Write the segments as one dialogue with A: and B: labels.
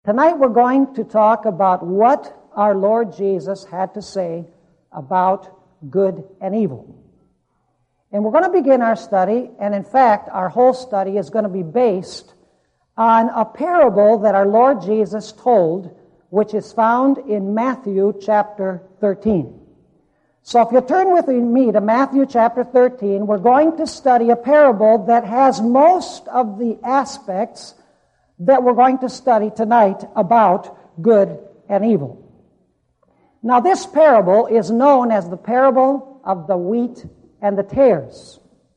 A: Tonight we're going to talk about what our Lord Jesus had to say about good and evil. And we're going to begin our study, and in fact, our whole study is going to be based on a parable that our Lord Jesus told, which is found in Matthew chapter 13. So if you turn with me to Matthew chapter 13, we're going to study a parable that has most of the aspects that we're going to study tonight about good and evil. Now this parable is known as the parable of the wheat and the tares.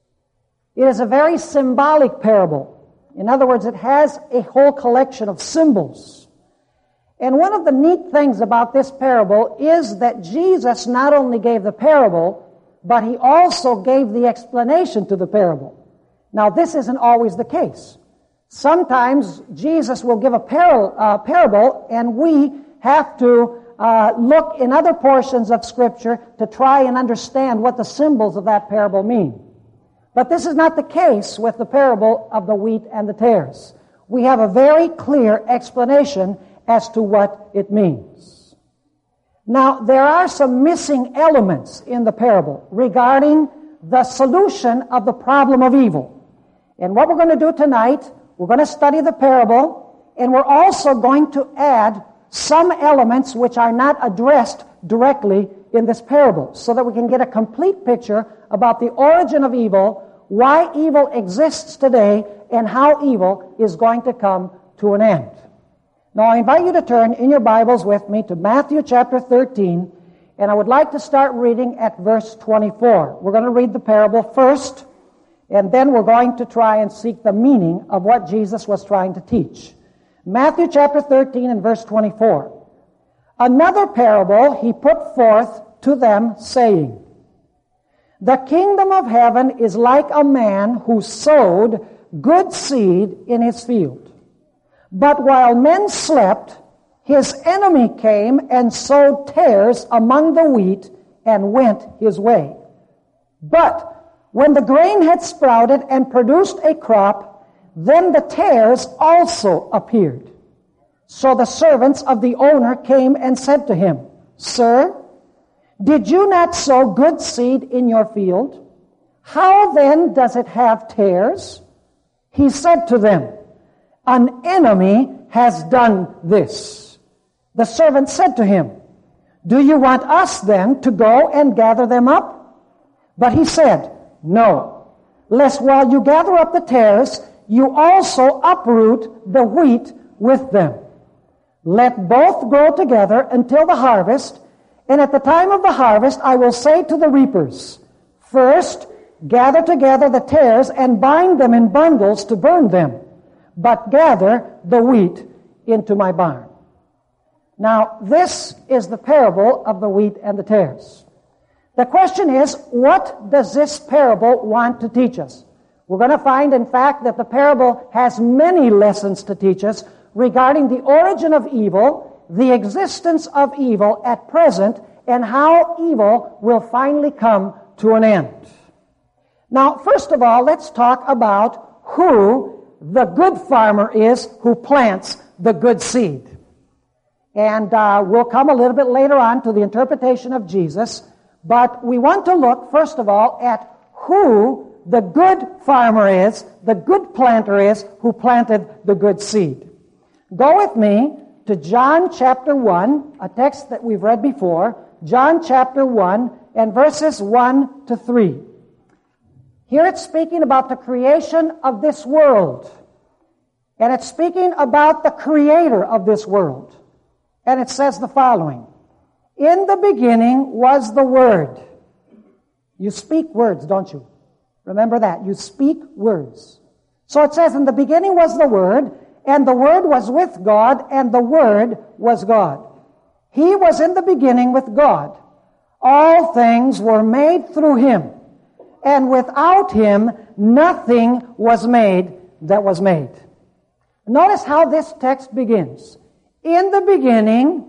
A: It is a very symbolic parable. In other words, it has a whole collection of symbols. And one of the neat things about this parable is that Jesus not only gave the parable, but he also gave the explanation to the parable. Now this isn't always the case. Sometimes Jesus will give a parable, and we have to look in other portions of Scripture to try and understand what the symbols of that parable mean. But this is not the case with the parable of the wheat and the tares. We have a very clear explanation as to what it means. Now, there are some missing elements in the parable regarding the solution of the problem of evil. And what we're going to do tonight, we're going to study the parable, and we're also going to add some elements which are not addressed directly in this parable, so that we can get a complete picture about the origin of evil, why evil exists today, and how evil is going to come to an end. Now I invite you to turn in your Bibles with me to Matthew chapter 13, and I would like to start reading at verse 24. We're going to read the parable first, and then we're going to try and seek the meaning of what Jesus was trying to teach. Matthew chapter 13 and verse 24. Another parable he put forth to them, saying, The kingdom of heaven is like a man who sowed good seed in his field. But while men slept, his enemy came and sowed tares among the wheat and went his way. But when the grain had sprouted and produced a crop, then the tares also appeared. So the servants of the owner came and said to him, Sir, did you not sow good seed in your field? How then does it have tares? He said to them, An enemy has done this. The servant said to him, Do you want us then to go and gather them up? But he said, No, lest while you gather up the tares, you also uproot the wheat with them. Let both grow together until the harvest, and at the time of the harvest I will say to the reapers, First, gather together the tares and bind them in bundles to burn them, but gather the wheat into my barn. Now, this is the parable of the wheat and the tares. The question is, what does this parable want to teach us? We're going to find, in fact, that the parable has many lessons to teach us regarding the origin of evil, the existence of evil at present, and how evil will finally come to an end. Now, first of all, let's talk about who the good farmer is who plants the good seed. And we'll come a little bit later on to the interpretation of Jesus, but we want to look, first of all, at who the good farmer is, the good planter is, who planted the good seed. Go with me to John chapter 1, a text that we've read before, John chapter 1 and verses 1 to 3. Here it's speaking about the creation of this world. And it's speaking about the creator of this world. And it says the following, In the beginning was the Word. You speak words, don't you? Remember that. You speak words. So it says, In the beginning was the Word, and the Word was with God, and the Word was God. He was in the beginning with God. All things were made through Him, and without Him nothing was made that was made. Notice how this text begins. In the beginning,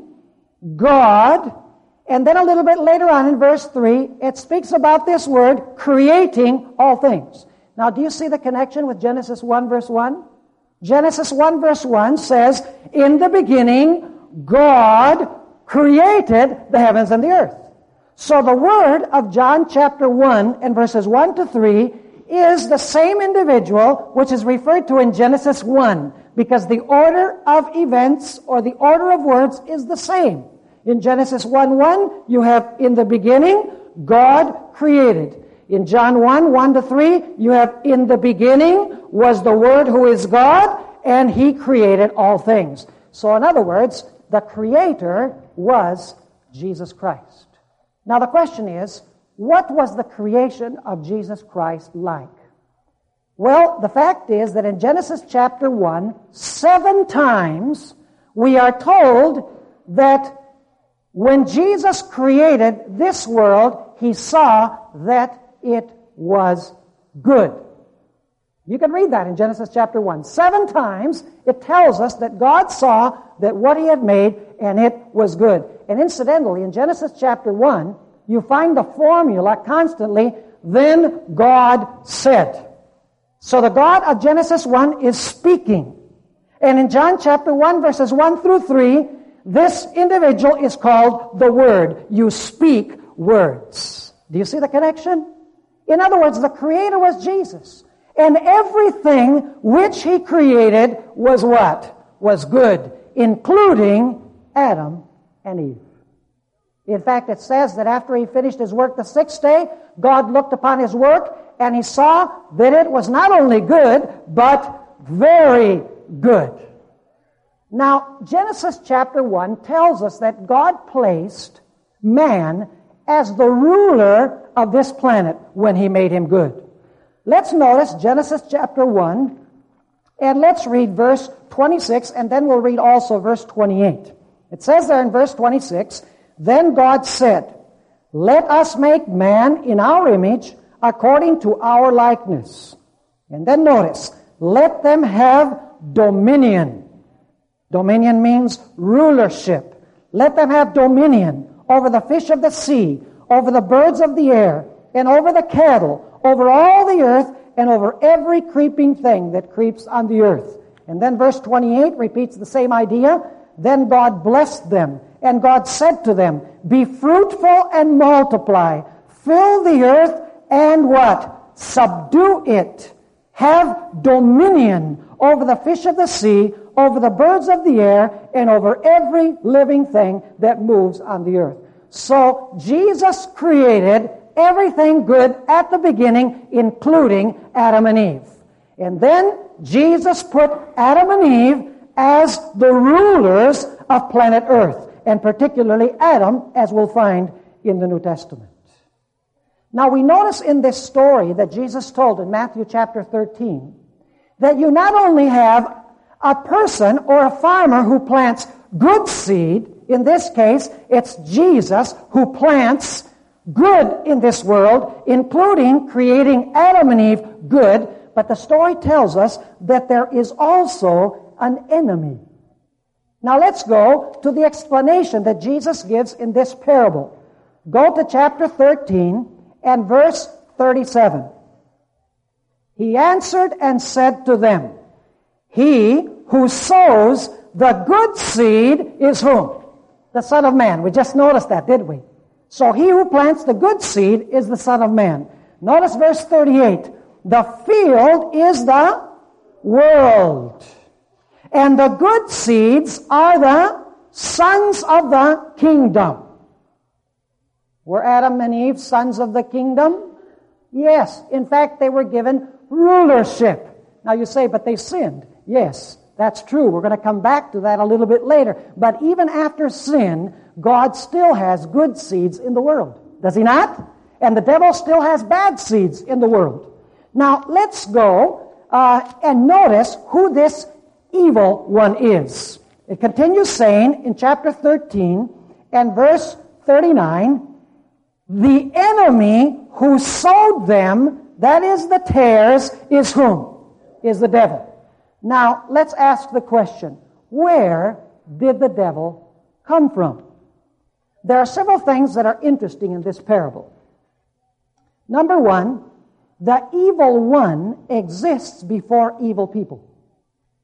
A: God, and then a little bit later on in verse 3, it speaks about this word, creating all things. Now, do you see the connection with Genesis 1, verse 1? Genesis 1 verse 1 says, in the beginning, God created the heavens and the earth. So the word of John chapter 1 and verses 1 to 3 is the same individual which is referred to in Genesis 1, because the order of events or the order of words is the same. In Genesis 1:1, you have in the beginning, God created. In John 1 to 3, you have in the beginning was the Word who is God, and He created all things. So in other words, the Creator was Jesus Christ. Now the question is, what was the creation of Jesus Christ like? Well, the fact is that in Genesis chapter 1, 7 times we are told that when Jesus created this world, He saw that it was good. You can read that in Genesis chapter 1. 7 times it tells us that God saw that what He had made and it was good. And incidentally, in Genesis chapter 1, you find the formula constantly, then God said. So the God of Genesis 1 is speaking. And in John chapter 1 verses 1 through 3, this individual is called the Word. You speak words. Do you see the connection? In other words, the Creator was Jesus. And everything which He created was what? Was good, including Adam and Eve. In fact, it says that after He finished His work the 6th day, God looked upon His work and He saw that it was not only good, but very good. Now, Genesis chapter 1 tells us that God placed man as the ruler of this planet when He made him good. Let's notice Genesis chapter 1, and let's read verse 26, and then we'll read also verse 28. It says there in verse 26, then God said, let us make man in our image according to our likeness. And then notice, let them have dominion. Dominion means rulership. Let them have dominion over the fish of the sea, over the birds of the air, and over the cattle, over all the earth, and over every creeping thing that creeps on the earth. And then verse 28 repeats the same idea. Then God blessed them, and God said to them, be fruitful and multiply, fill the earth, and what? Subdue it. Have dominion over the fish of the sea, over the birds of the air, and over every living thing that moves on the earth. So Jesus created everything good at the beginning, including Adam and Eve. And then Jesus put Adam and Eve as the rulers of planet Earth, and particularly Adam, as we'll find in the New Testament. Now we notice in this story that Jesus told in Matthew chapter 13 that you not only have a person or a farmer who plants good seed. In this case, it's Jesus who plants good in this world, including creating Adam and Eve good. But the story tells us that there is also an enemy. Now let's go to the explanation that Jesus gives in this parable. Go to chapter 13 and verse 37. He answered and said to them, he who sows the good seed is whom? The Son of Man. We just noticed that, didn't we? So he who plants the good seed is the Son of Man. Notice verse 38. The field is the world, and the good seeds are the sons of the kingdom. Were Adam and Eve sons of the kingdom? Yes. In fact, they were given rulership. Now you say, but they sinned. Yes, that's true. We're going to come back to that a little bit later. But even after sin, God still has good seeds in the world. Does He not? And the devil still has bad seeds in the world. Now, let's go and notice who this evil one is. It continues saying in chapter 13 and verse 39, the enemy who sowed them, that is the tares, is whom? Is the devil. Now, let's ask the question, where did the devil come from? There are several things that are interesting in this parable. Number one, the evil one exists before evil people.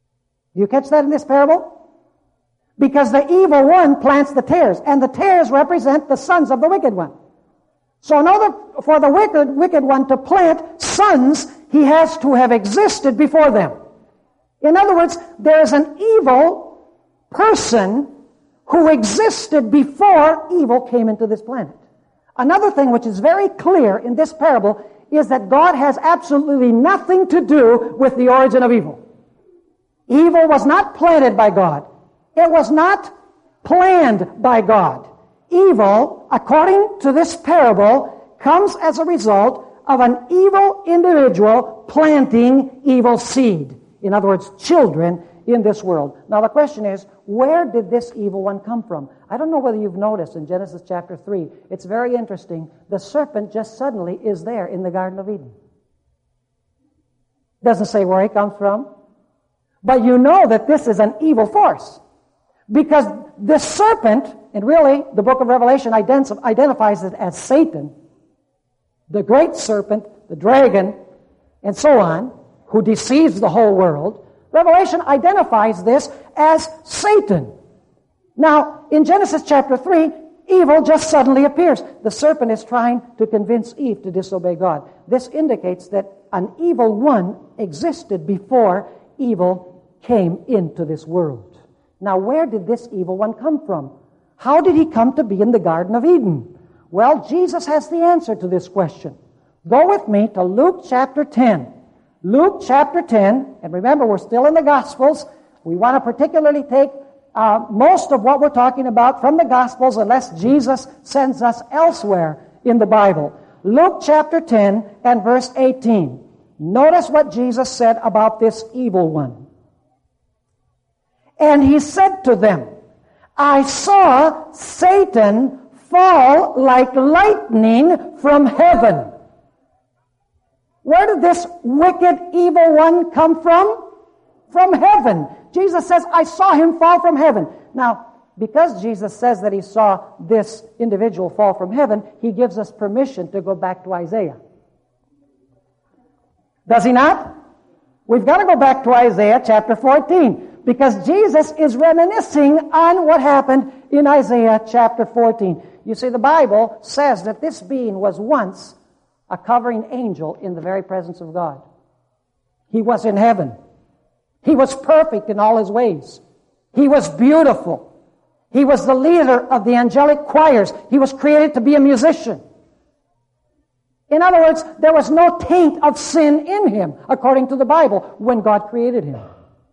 A: Do you catch that in this parable? Because the evil one plants the tares, and the tares represent the sons of the wicked one. So in order for the wicked one to plant sons, he has to have existed before them. In other words, there is an evil person who existed before evil came into this planet. Another thing which is very clear in this parable is that God has absolutely nothing to do with the origin of evil. Evil was not planted by God. It was not planned by God. Evil, according to this parable, comes as a result of an evil individual planting evil seed. In other words, children in this world. Now the question is, where did this evil one come from? I don't know whether you've noticed in Genesis chapter 3. It's very interesting. The serpent just suddenly is there in the Garden of Eden. Doesn't say where he comes from. But you know that this is an evil force. Because this serpent, and really the book of Revelation identifies it as Satan, the great serpent, the dragon, and so on, who deceives the whole world. Revelation identifies this as Satan. Now, in Genesis chapter 3, evil just suddenly appears. The serpent is trying to convince Eve to disobey God. This indicates that an evil one existed before evil came into this world. Now, where did this evil one come from? How did he come to be in the Garden of Eden? Well, Jesus has the answer to this question. Go with me to Luke chapter 10. Luke chapter 10, and remember, we're still in the Gospels. We want to particularly take most of what we're talking about from the Gospels unless Jesus sends us elsewhere in the Bible. Luke chapter 10 and verse 18. Notice what Jesus said about this evil one. And he said to them, I saw Satan fall like lightning from heaven. Where did this wicked, evil one come from? From heaven. Jesus says, I saw him fall from heaven. Now, because Jesus says that he saw this individual fall from heaven, he gives us permission to go back to Isaiah. Does he not? We've got to go back to Isaiah chapter 14. Because Jesus is reminiscing on what happened in Isaiah chapter 14. You see, the Bible says that this being was once a covering angel in the very presence of God. He was in heaven. He was perfect in all his ways. He was beautiful. He was the leader of the angelic choirs. He was created to be a musician. In other words, there was no taint of sin in him, according to the Bible, when God created him.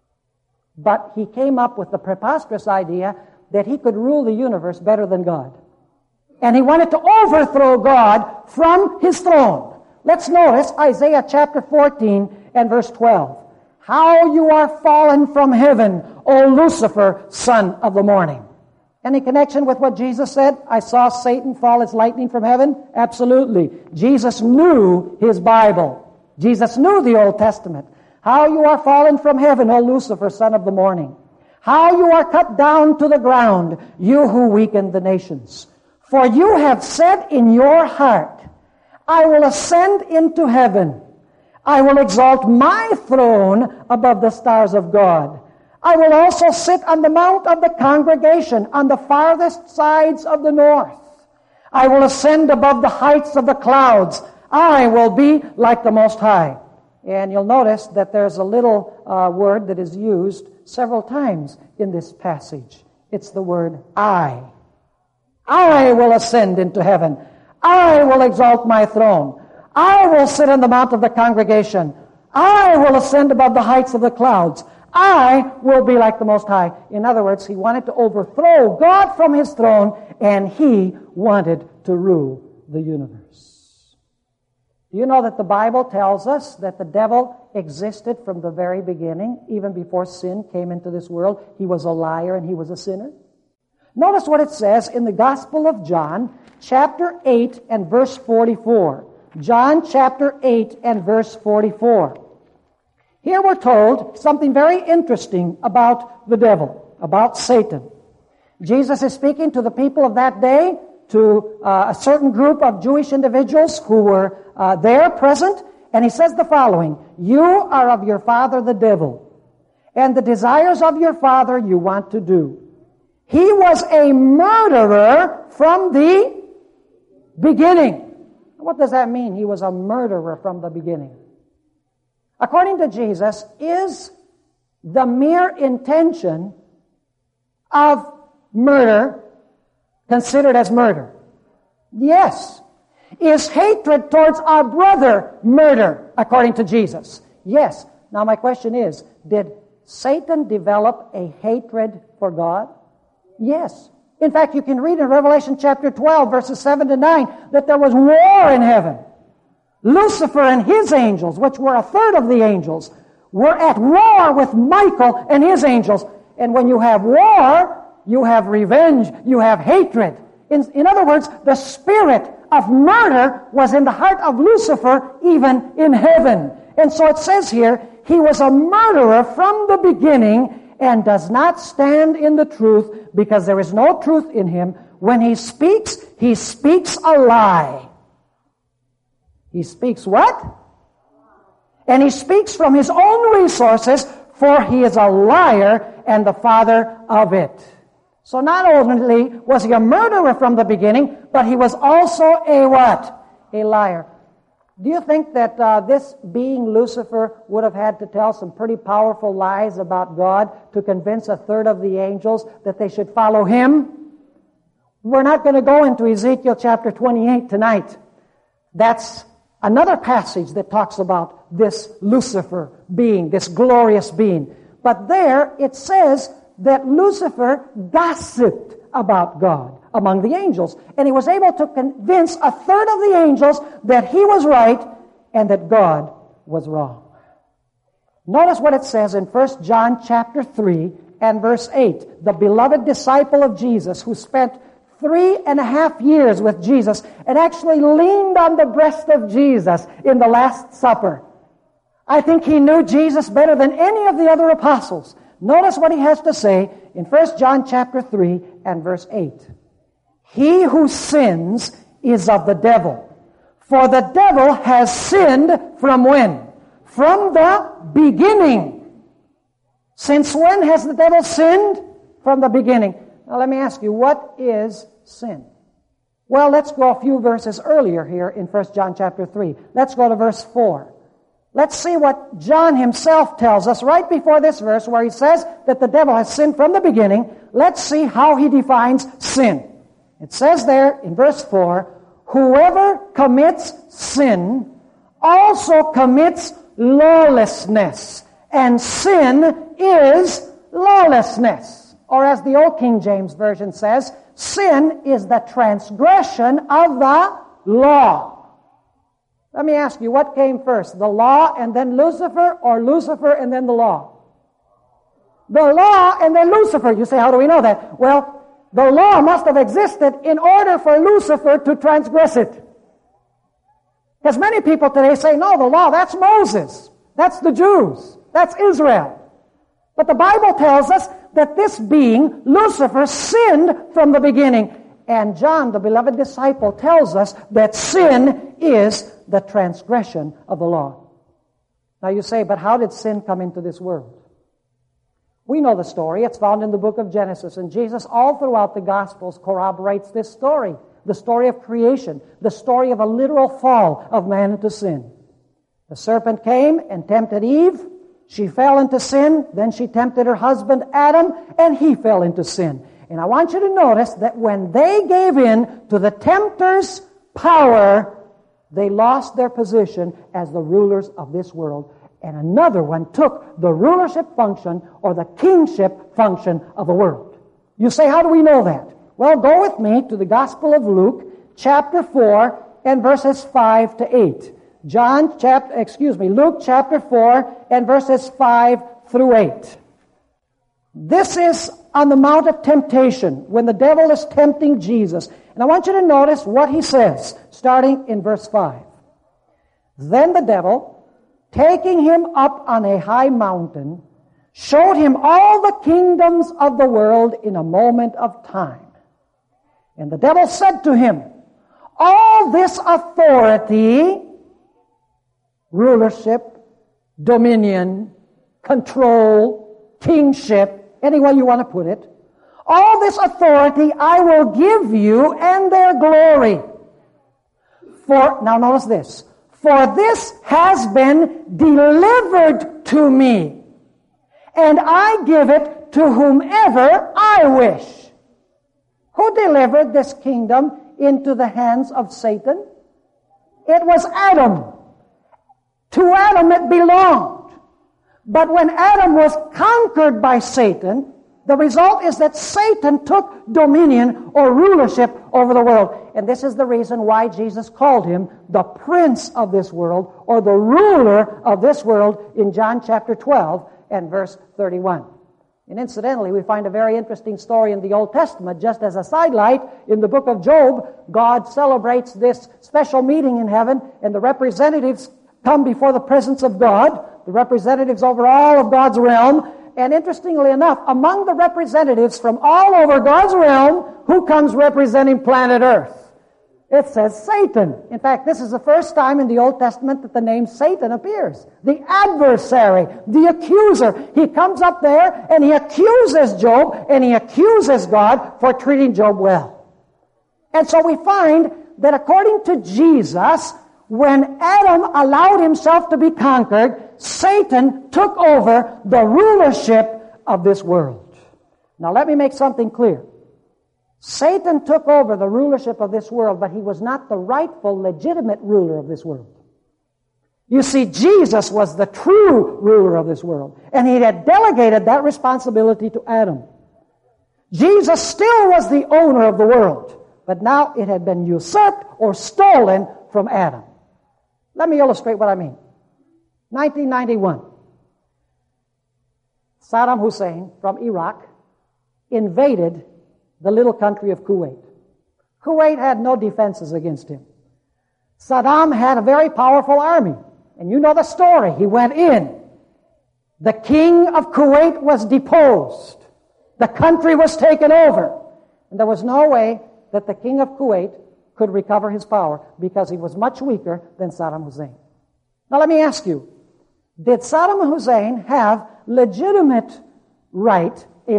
A: But he came up with the preposterous idea that he could rule the universe better than God. And he wanted to overthrow God from his throne. Let's notice Isaiah chapter 14 and verse 12. How you are fallen from heaven, O Lucifer, son of the morning. Any connection with what Jesus said? I saw Satan fall as lightning from heaven? Absolutely. Jesus knew his Bible. Jesus knew the Old Testament. How you are fallen from heaven, O Lucifer, son of the morning. How you are cut down to the ground, you who weaken the nations. For you have said in your heart, I will ascend into heaven. I will exalt my throne above the stars of God. I will also sit on the mount of the congregation on the farthest sides of the north. I will ascend above the heights of the clouds. I will be like the Most High. And you'll notice that there's a little word that is used several times in this passage. It's the word I. I will ascend into heaven. I will exalt my throne. I will sit on the mount of the congregation. I will ascend above the heights of the clouds. I will be like the Most High. In other words, he wanted to overthrow God from his throne, and he wanted to rule the universe. Do you know that the Bible tells us that the devil existed from the very beginning, even before sin came into this world? He was a liar and he was a sinner. Notice what it says in the Gospel of John, chapter 8 and verse 44. John chapter 8 and verse 44. Here we're told something very interesting about the devil, about Satan. Jesus is speaking to the people of that day, to a certain group of Jewish individuals who were there present, and he says the following, You are of your father the devil, and the desires of your father you want to do. He was a murderer from the beginning. What does that mean? He was a murderer from the beginning. According to Jesus, is the mere intention of murder considered as murder? Yes. Is hatred towards our brother murder, according to Jesus? Yes. Now my question is, did Satan develop a hatred for God? Yes. In fact, you can read in Revelation chapter 12, verses 7 to 9, that there was war in heaven. Lucifer and his angels, which were a third of the angels, were at war with Michael and his angels. And when you have war, you have revenge, you have hatred. In other words, the spirit of murder was in the heart of Lucifer, even in heaven. And so it says here, he was a murderer from the beginning and does not stand in the truth because there is no truth in him. When he speaks a lie. He speaks what? And he speaks from his own resources, for he is a liar and the father of it. So not only was he a murderer from the beginning, but he was also a what? A liar. Do you think that this being Lucifer would have had to tell some pretty powerful lies about God to convince a third of the angels that they should follow him? We're not going to go into Ezekiel chapter 28 tonight. That's another passage that talks about this Lucifer being, this glorious being. But there it says that Lucifer gossiped about God among the angels. And he was able to convince a third of the angels that he was right and that God was wrong. Notice what it says in 1 John chapter 3 and verse 8. The beloved disciple of Jesus who spent 3.5 years with Jesus and actually leaned on the breast of Jesus in the Last Supper. I think he knew Jesus better than any of the other apostles. Notice what he has to say in 1 John chapter 3 and verse 8. He who sins is of the devil, for the devil has sinned from when? From the beginning. Since when has the devil sinned? From the beginning. Now let me ask you, what is sin? Well, let's go a few verses earlier here in 1 John chapter 3. Let's go to verse 4. Let's see what John himself tells us right before this verse where he says that the devil has sinned from the beginning. Let's see how he defines sin. It says there in verse 4, whoever commits sin also commits lawlessness, and sin is lawlessness. Or as the Old King James Version says, sin is the transgression of the law. Let me ask you, what came first, the law and then Lucifer, or Lucifer and then the law? The law and then Lucifer. You say, how do we know that? Well, the law must have existed in order for Lucifer to transgress it. Because many people today say, no, the law, that's Moses. That's the Jews. That's Israel. But the Bible tells us that this being, Lucifer, sinned from the beginning. And John, the beloved disciple, tells us that sin is the transgression of the law. Now you say, but how did sin come into this world? We know the story. It's found in the book of Genesis. And Jesus, all throughout the Gospels, corroborates this story. The story of creation. The story of a literal fall of man into sin. The serpent came and tempted Eve. She fell into sin. Then she tempted her husband Adam, and he fell into sin. And I want you to notice that when they gave in to the tempter's power, they lost their position as the rulers of this world. And another one took the rulership function or the kingship function of the world. You say, how do we know that? Well, go with me to the Gospel of Luke, chapter 4, and verses 5 to 8. Luke chapter 4, and verses 5 through 8. This is on the Mount of Temptation, when the devil is tempting Jesus. And I want you to notice what he says, starting in verse 5. Then the devil, taking him up on a high mountain, showed him all the kingdoms of the world in a moment of time. And the devil said to him, all this authority, rulership, dominion, control, kingship, any way you want to put it. All this authority I will give you and their glory. Now notice this. For this has been delivered to me, and I give it to whomever I wish. Who delivered this kingdom into the hands of Satan? It was Adam. To Adam it belonged. But when Adam was conquered by Satan, the result is that Satan took dominion or rulership over the world. And this is the reason why Jesus called him the prince of this world, or the ruler of this world, in John chapter 12 and verse 31. And incidentally, we find a very interesting story in the Old Testament. Just as a sidelight, in the book of Job, God celebrates this special meeting in heaven, and the representatives come before the presence of God, the representatives over all of God's realm. And interestingly enough, among the representatives from all over God's realm, who comes representing planet Earth? It says Satan. In fact, this is the first time in the Old Testament that the name Satan appears. The adversary, the accuser. He comes up there and he accuses Job and he accuses God for treating Job well. And so we find that according to Jesus, when Adam allowed himself to be conquered, Satan took over the rulership of this world. Now let me make something clear. Satan took over the rulership of this world, but he was not the rightful, legitimate ruler of this world. You see, Jesus was the true ruler of this world, and he had delegated that responsibility to Adam. Jesus still was the owner of the world, but now it had been usurped or stolen from Adam. Let me illustrate what I mean. 1991, Saddam Hussein from Iraq invaded the little country of Kuwait. Kuwait had no defenses against him. Saddam had a very powerful army, and you know the story. He went in. The king of Kuwait was deposed. The country was taken over. And there was no way that the king of Kuwait could recover his power because he was much weaker than Saddam Hussein. Now let me ask you, did Saddam Hussein have a legitimate right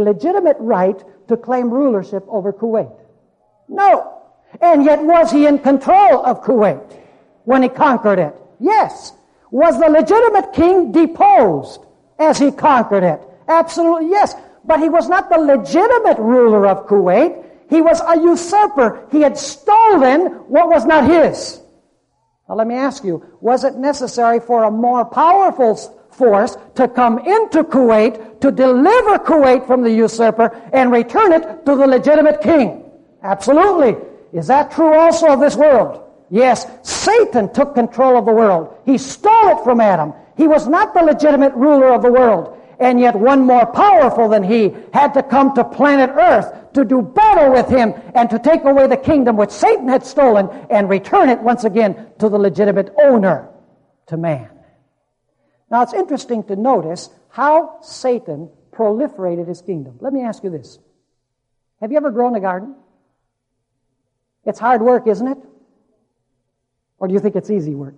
A: to claim rulership over Kuwait? No. And yet was he in control of Kuwait when he conquered it? Yes. Was the legitimate king deposed as he conquered it? Absolutely yes. But he was not the legitimate ruler of Kuwait. He was a usurper. He had stolen what was not his. Now let me ask you, was it necessary for a more powerful force to come into Kuwait to deliver Kuwait from the usurper and return it to the legitimate king? Absolutely. Is that true also of this world? Yes, Satan took control of the world. He stole it from Adam. He was not the legitimate ruler of the world. And yet one more powerful than he had to come to planet Earth to do battle with him and to take away the kingdom which Satan had stolen and return it once again to the legitimate owner, to man. Now it's interesting to notice how Satan proliferated his kingdom. Let me ask you this. Have you ever grown a garden? It's hard work, isn't it? Or do you think it's easy work?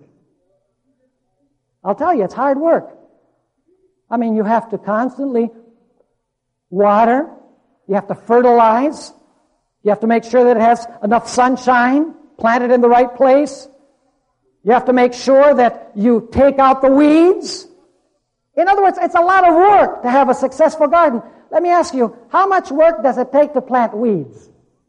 A: I'll tell you, it's hard work. I mean, you have to constantly water, you have to fertilize, you have to make sure that it has enough sunshine, plant it in the right place. You have to make sure that you take out the weeds. In other words, it's a lot of work to have a successful garden. Let me ask you, how much work does it take to plant weeds?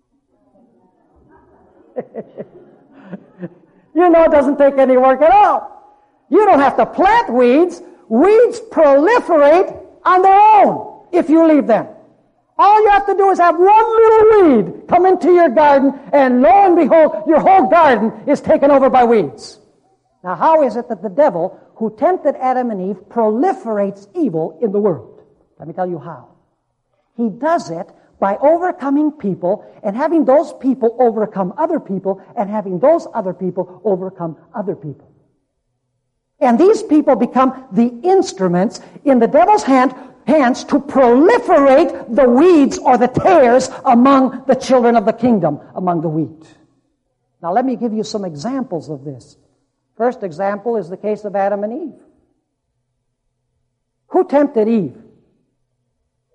A: You know it doesn't take any work at all. You don't have to plant weeds. Weeds proliferate on their own if you leave them. All you have to do is have one little weed come into your garden, and lo and behold, your whole garden is taken over by weeds. Now, how is it that the devil, who tempted Adam and Eve, proliferates evil in the world? Let me tell you how. He does it by overcoming people and having those people overcome other people and having those other people overcome other people. And these people become the instruments in the devil's hands to proliferate the weeds or the tares among the children of the kingdom, among the wheat. Now let me give you some examples of this. First example is the case of Adam and Eve. Who tempted Eve?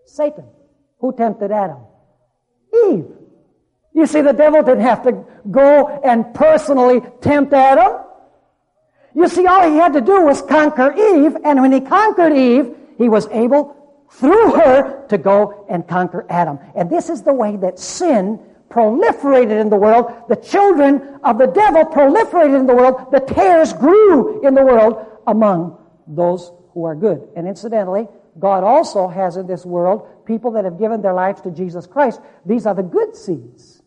A: Satan. Who tempted Adam? Eve. You see, the devil didn't have to go and personally tempt Adam. You see, all he had to do was conquer Eve, and when he conquered Eve, he was able, through her, to go and conquer Adam. And this is the way that sin proliferated in the world. The children of the devil proliferated in the world. The tares grew in the world among those who are good. And incidentally, God also has in this world people that have given their lives to Jesus Christ. These are the good seeds.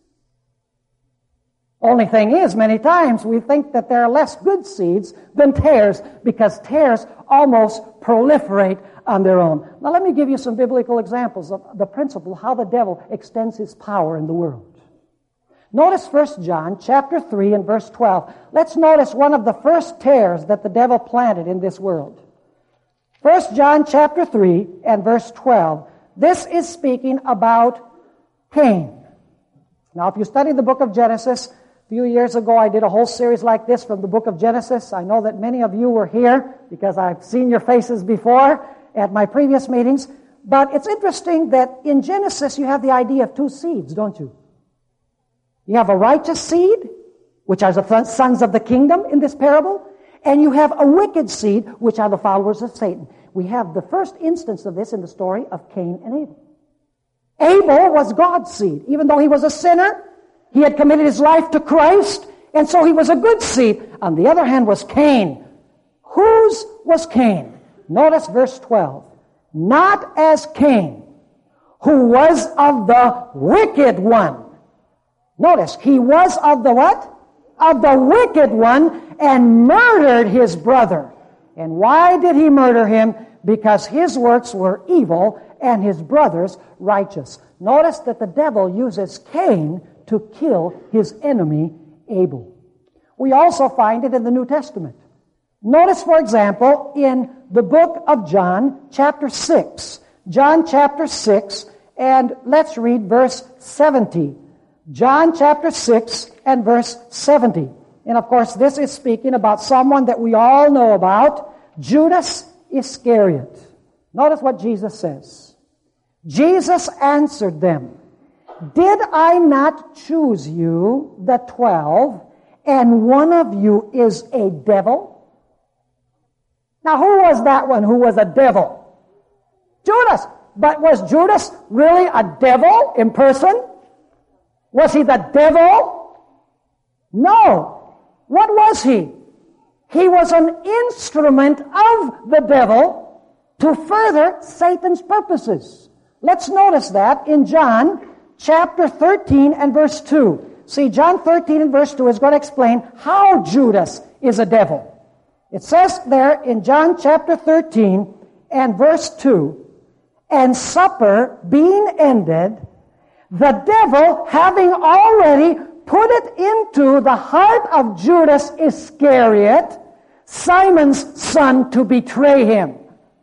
A: Only thing is, many times we think that there are less good seeds than tares, because tares almost proliferate on their own. Now let me give you some biblical examples of the principle, how the devil extends his power in the world. Notice 1 John chapter 3 and verse 12. Let's notice one of the first tares that the devil planted in this world. 1 John chapter 3 and verse 12. This is speaking about Cain. Now if you study the book of Genesis, a few years ago I did a whole series like this from the book of Genesis. I know that many of you were here because I've seen your faces before at my previous meetings. But it's interesting that in Genesis you have the idea of two seeds, don't you? You have a righteous seed, which are the sons of the kingdom in this parable, and you have a wicked seed, which are the followers of Satan. We have the first instance of this in the story of Cain and Abel. Abel was God's seed. Even though he was a sinner, he had committed his life to Christ, and so he was a good seed. On the other hand was Cain. Whose was Cain? Notice verse 12. Not as Cain, who was of the wicked one. Notice, he was of the what? Of the wicked one, and murdered his brother. And why did he murder him? Because his works were evil and his brother's righteous. Notice that the devil uses Cain to kill his enemy Abel. We also find it in the New Testament. Notice, for example, in the book of John, chapter 6. John chapter 6, and let's read verse 70. John chapter 6 and verse 70. And of course, this is speaking about someone that we all know about, Judas Iscariot. Notice what Jesus says. Jesus answered them, "Did I not choose you, the 12, and one of you is a devil?" Now, who was that one who was a devil? Judas. But was Judas really a devil in person? Was he the devil? No. What was he? He was an instrument of the devil to further Satan's purposes. Let's notice that in John chapter 13 and verse 2. See, John 13 and verse 2 is going to explain how Judas is a devil. It says there in John chapter 13 and verse 2, "And supper being ended, the devil, having already put it into the heart of Judas Iscariot, Simon's son, to betray him."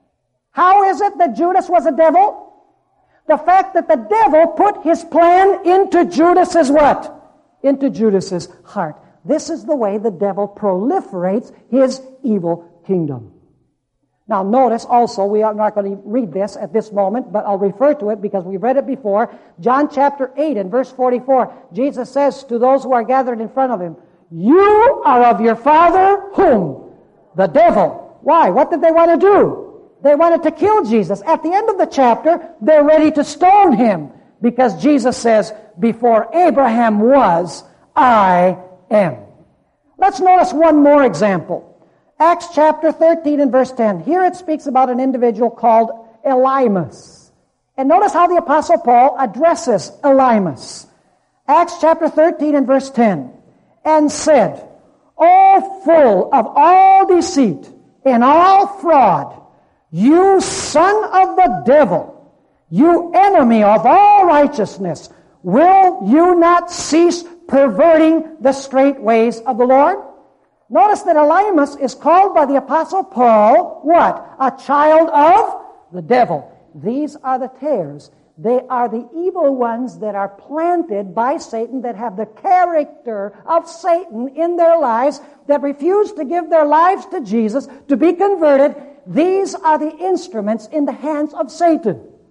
A: How is it that Judas was a devil? The fact that the devil put his plan into Judas's what? Into Judas's heart. This is the way the devil proliferates his evil kingdom. Now notice also, we are not going to read this at this moment, but I'll refer to it because we've read it before. John chapter 8 and verse 44, Jesus says to those who are gathered in front of him, "You are of your father, whom? The devil." Why? What did they want to do? They wanted to kill Jesus. At the end of the chapter, they're ready to stone him because Jesus says, "Before Abraham was, I am." Let's notice one more example. Acts chapter 13 and verse 10. Here it speaks about an individual called Elymas. And notice how the Apostle Paul addresses Elymas. Acts chapter 13 and verse 10. "And said, O full of all deceit and all fraud, you son of the devil, you enemy of all righteousness, will you not cease perverting the straight ways of the Lord?" Notice that Elymas is called by the Apostle Paul, what? A child of the devil. These are the tares. They are the evil ones that are planted by Satan, that have the character of Satan in their lives, that refuse to give their lives to Jesus, to be converted. These are the instruments in the hands of Satan.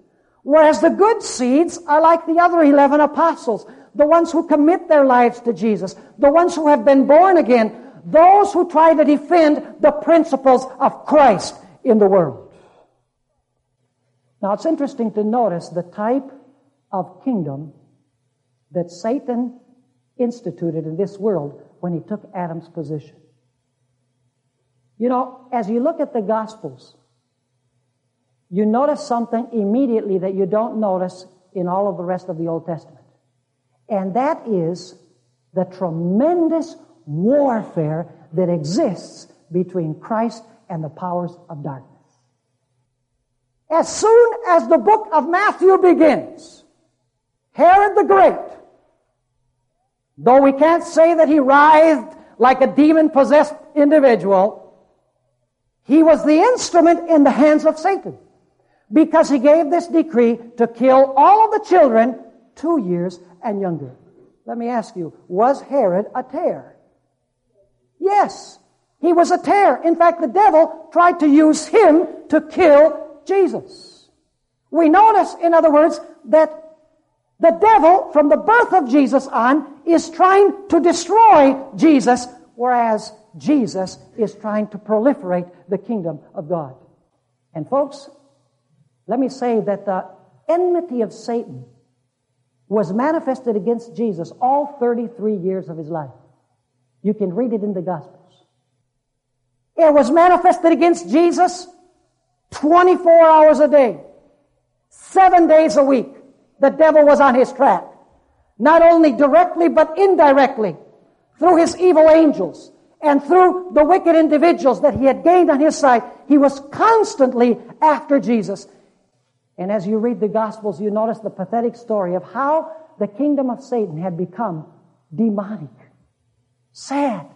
A: Whereas the good seeds are like the other 11 apostles, the ones who commit their lives to Jesus, the ones who have been born again, those who try to defend the principles of Christ in the world. Now it's interesting to notice the type of kingdom that Satan instituted in this world when he took Adam's position. You know, as you look at the Gospels, you notice something immediately that you don't notice in all of the rest of the Old Testament. And that is the tremendous warfare that exists between Christ and the powers of darkness. As soon as the book of Matthew begins, Herod the Great, though we can't say that he writhed like a demon-possessed individual, he was the instrument in the hands of Satan, because he gave this decree to kill all of the children 2 years and younger. Let me ask you, was Herod a tare? Yes, he was a tare. In fact, the devil tried to use him to kill Jesus. We notice, in other words, that the devil, from the birth of Jesus on, is trying to destroy Jesus, whereas Jesus is trying to proliferate the kingdom of God. And folks, let me say that the enmity of Satan was manifested against Jesus all 33 years of his life. You can read it in the Gospels. It was manifested against Jesus 24 hours a day, 7 days a week. The devil was on his track, not only directly but indirectly, through his evil angels and through the wicked individuals that he had gained on his side. He was constantly after Jesus. And as you read the Gospels, you notice the pathetic story of how the kingdom of Satan had become demonic, sad,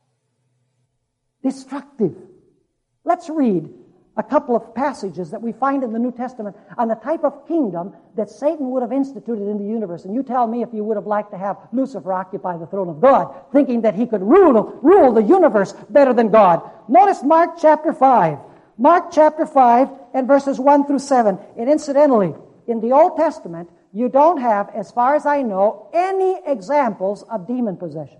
A: destructive. Let's read a couple of passages that we find in the New Testament on the type of kingdom that Satan would have instituted in the universe. And you tell me if you would have liked to have Lucifer occupy the throne of God, thinking that he could rule the universe better than God. Notice Mark chapter 5. Mark chapter 5 and verses 1 through 7. And incidentally, in the Old Testament, you don't have, as far as I know, any examples of demon possession.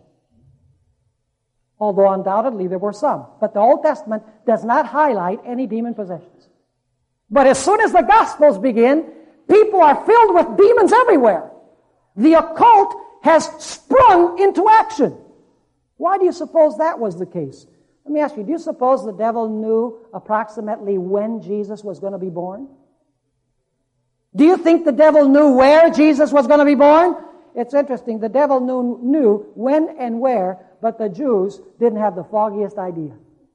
A: Although undoubtedly there were some. But the Old Testament does not highlight any demon possessions. But as soon as the Gospels begin, people are filled with demons everywhere. The occult has sprung into action. Why do you suppose that was the case? Let me ask you, do you suppose the devil knew approximately when Jesus was going to be born? Do you think the devil knew where Jesus was going to be born? It's interesting. The devil knew when and where, but the Jews didn't have the foggiest idea.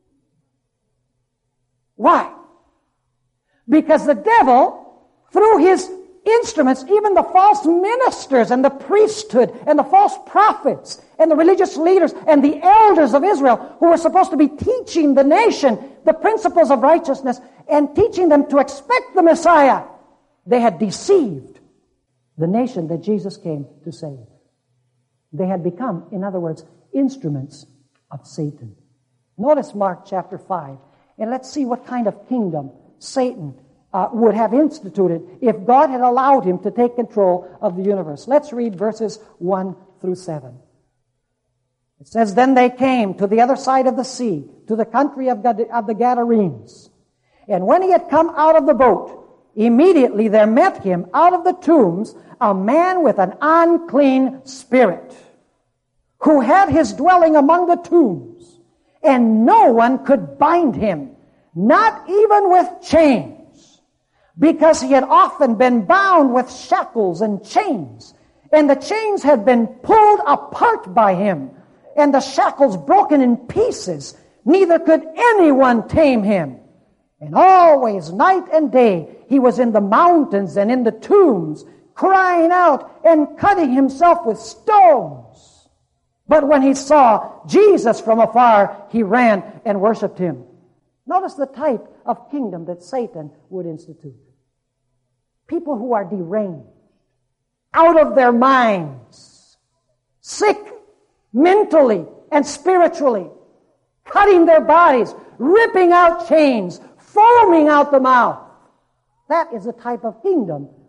A: Why? Because the devil, through his instruments, even the false ministers and the priesthood and the false prophets and the religious leaders and the elders of Israel who were supposed to be teaching the nation the principles of righteousness and teaching them to expect the Messiah, they had deceived the nation that Jesus came to save. They had become, in other words, instruments of Satan. Notice Mark chapter 5, and let's see what kind of kingdom Satan would have instituted if God had allowed him to take control of the universe. Let's read verses 1 through 7. It says, "Then they came to the other side of the sea, to the country of the Gadarenes. And when he had come out of the boat, immediately there met him out of the tombs a man with an unclean spirit, who had his dwelling among the tombs, and no one could bind him, not even with chains, because he had often been bound with shackles and chains, and the chains had been pulled apart by him, and the shackles broken in pieces. Neither could anyone tame him. And always, night and day, he was in the mountains and in the tombs, crying out and cutting himself with stones. But when he saw Jesus from afar, he ran and worshipped him." Notice the type of kingdom that Satan would institute. People who are deranged, out of their minds, sick mentally and spiritually, cutting their bodies, ripping out chains, foaming out the mouth. That is the type of kingdom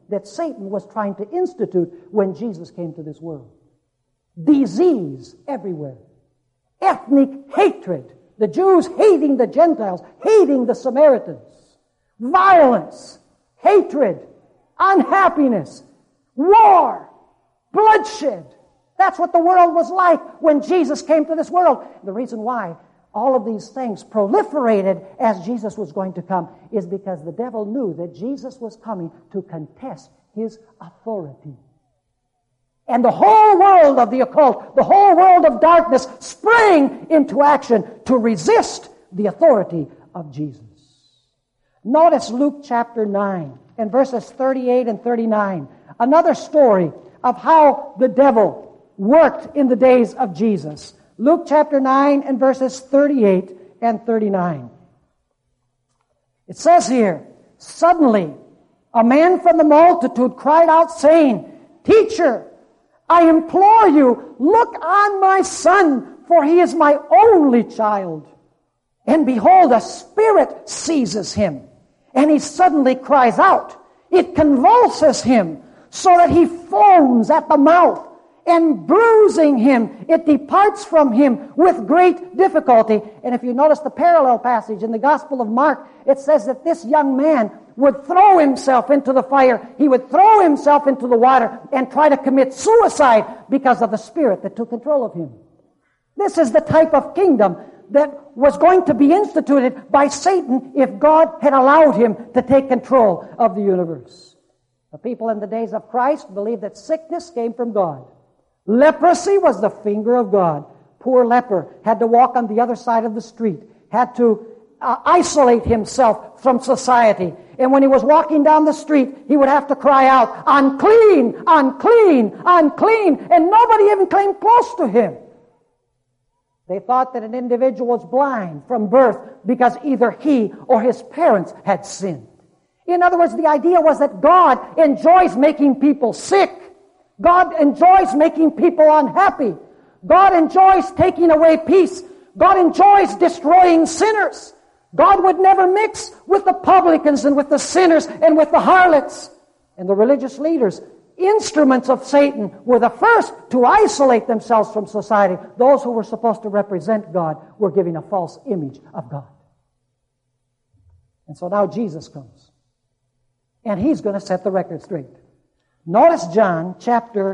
A: that Satan was trying to institute when Jesus came to this world. Disease everywhere. Ethnic hatred. The Jews hating the Gentiles, hating the Samaritans. Violence, hatred, unhappiness, war, bloodshed. That's what the world was like when Jesus came to this world. The reason why all of these things proliferated as Jesus was going to come is because the devil knew that Jesus was coming to contest his authority. And the whole world of the occult, the whole world of darkness sprang into action to resist the authority of Jesus. Notice Luke chapter 9 and verses 38 and 39. Another story of how the devil worked in the days of Jesus. Luke chapter 9 and verses 38 and 39. It says here, suddenly a man from the multitude cried out saying, Teacher, I implore you, look on my son, for he is my only child. And behold, a spirit seizes him, and he suddenly cries out. It convulses him, so that he foams at the mouth, and bruising him, it departs from him with great difficulty. And if you notice the parallel passage in the Gospel of Mark, it says that this young man would throw himself into the fire. He would throw himself into the water and try to commit suicide because of the spirit that took control of him. This is the type of kingdom that was going to be instituted by Satan if God had allowed him to take control of the universe. The people in the days of Christ believed that sickness came from God. Leprosy was the finger of God. Poor leper had to walk on the other side of the street, had to isolate himself from society. And when he was walking down the street, he would have to cry out, unclean, unclean, unclean, and nobody even came close to him. They thought that an individual was blind from birth because either he or his parents had sinned. In other words, the idea was that God enjoys making people sick. God enjoys making people unhappy. God enjoys taking away peace. God enjoys destroying sinners. God would never mix with the publicans and with the sinners and with the harlots. And the religious leaders, instruments of Satan, were the first to isolate themselves from society. Those who were supposed to represent God were giving a false image of God. And so now Jesus comes. And he's going to set the record straight. Notice John chapter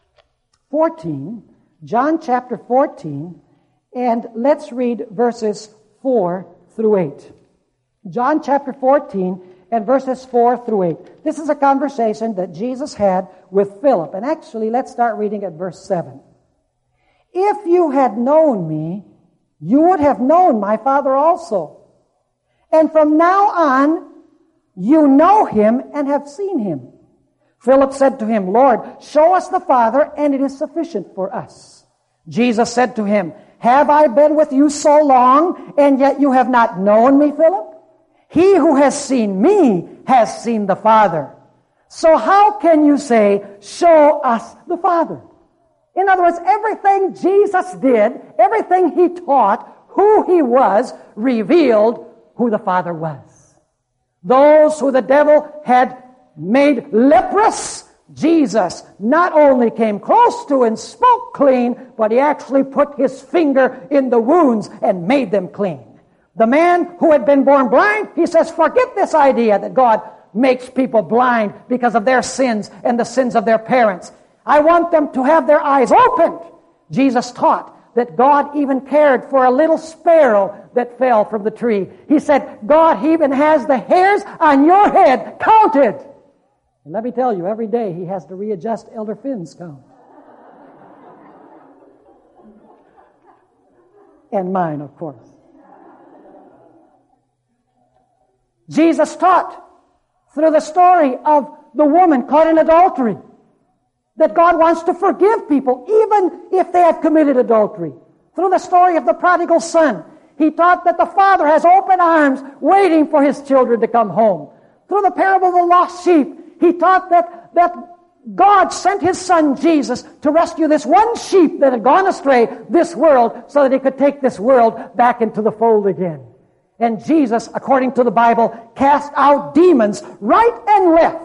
A: 14. John chapter 14. And let's read verses 4 through 8. John chapter 14 and verses 4 through 8. This is a conversation that Jesus had with Philip. And actually, let's start reading at verse 7. If you had known me, you would have known my Father also. And from now on, you know him and have seen him. Philip said to him, Lord, show us the Father, and it is sufficient for us. Jesus said to him, have I been with you so long, and yet you have not known me, Philip? He who has seen me has seen the Father. So how can you say, show us the Father? In other words, everything Jesus did, everything he taught, who he was, revealed who the Father was. Those who the devil had made leprous, Jesus not only came close to and spoke clean, but he actually put his finger in the wounds and made them clean. The man who had been born blind, he says, forget this idea that God makes people blind because of their sins and the sins of their parents. I want them to have their eyes opened. Jesus taught that God even cared for a little sparrow that fell from the tree. He said, God even has the hairs on your head counted. And let me tell you, every day he has to readjust Elder Finn's count. And mine, of course. Jesus taught through the story of the woman caught in adultery that God wants to forgive people even if they have committed adultery. Through the story of the prodigal son, he taught that the father has open arms waiting for his children to come home. Through the parable of the lost sheep, he taught that God sent his son Jesus to rescue this one sheep that had gone astray, this world, so that he could take this world back into the fold again. And Jesus, according to the Bible, cast out demons right and left